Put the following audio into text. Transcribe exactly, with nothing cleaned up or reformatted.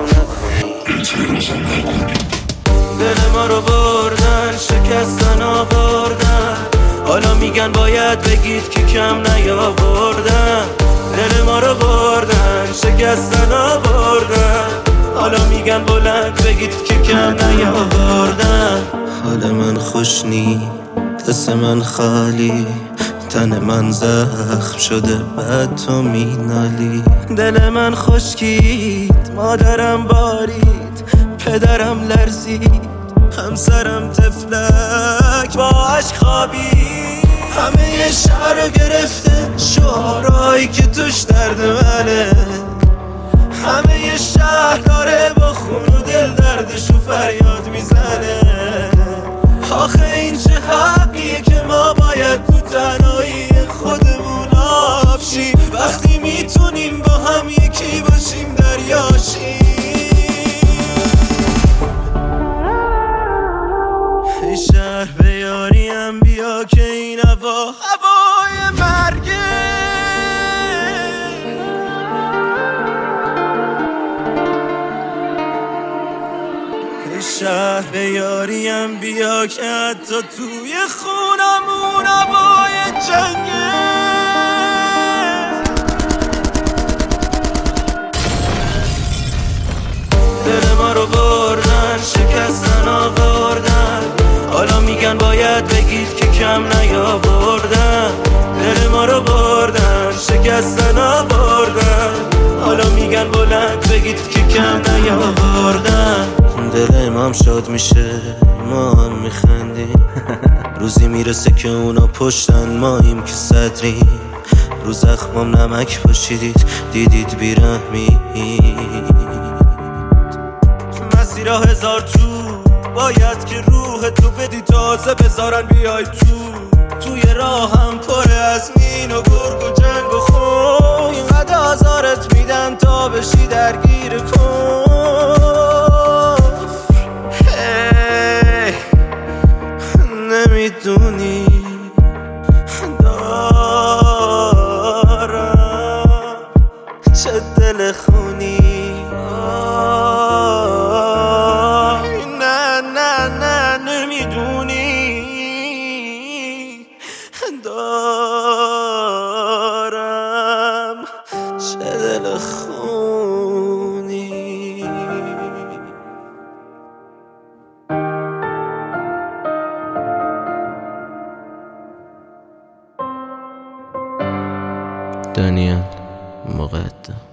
نکنی. دل ما رو بردن، شکستن آوردن، حالا میگن باید بگید که کم نیاوردن. دل ما رو بردن، شکستن آوردن، حالا میگن بلند بگید که کم نیاوردن. حال من خوش نی، دست من خالی، تن من زخم شده بعد تو مینالی. دل من خشکید، مادرم بارید، پدرم لرزید، همسرم تفلک با عشق خوابید. همه شهر رو گرفته شعارهایی که توش درد منه. همه شهر داره با خون و دل دردشو فریاد میزنه. آخه این چه حقیه که ما باید تو تنهایی خودمون آب شیم، وقتی میتونیم با هم یکی باشیم دریاشیم. ای شهر به یاریم بیا که این هوا هوای مرگه. ای شهر به یاریم بیا که حتی توی خونمون هوای جنگه. دل ما رو بردن، شکستن آوردن، حالا میگن باید بگید که کم نیاوردن. دل ما رو بردن، شکستن آوردن، حالا میگن بلند بگید که کم نیاوردن. دل امام شاد میشه، ما هم میخندیم. روزی میرسه که اونا پشتن، ماییم که صدریم. رو زخمام نمک پاشیدید، دیدید بیرحمی. مسیرها هزار تو، باید که روح تو بدی تازه بذارن بیای تو. توی راهم پر از مین و گرگ و جنگ و خون، اینقدر آزارت میدن تا بشی درگیر کن. هی نمیدونی دارم چه دل خونی. دارم چه دل خونی. دانیال مقدم.